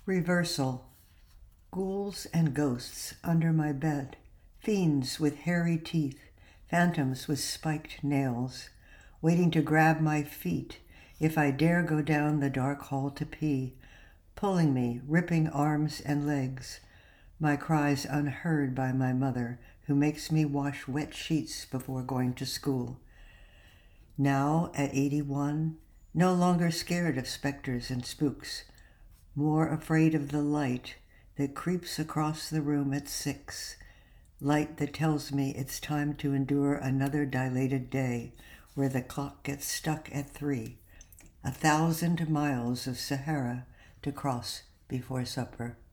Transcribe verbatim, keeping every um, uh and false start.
Reversal. Ghouls and ghosts under my bed, fiends with hairy teeth, phantoms with spiked nails, waiting to grab my feet if I dare go down the dark hall to pee, pulling me, ripping arms and legs, my cries unheard by my mother, who makes me wash wet sheets before going to school. Now, at eighty-one, no longer scared of specters and spooks, more afraid of the light that creeps across the room at six, light that tells me it's time to endure another dilated day where the clock gets stuck at three, a thousand miles of Sahara to cross before supper.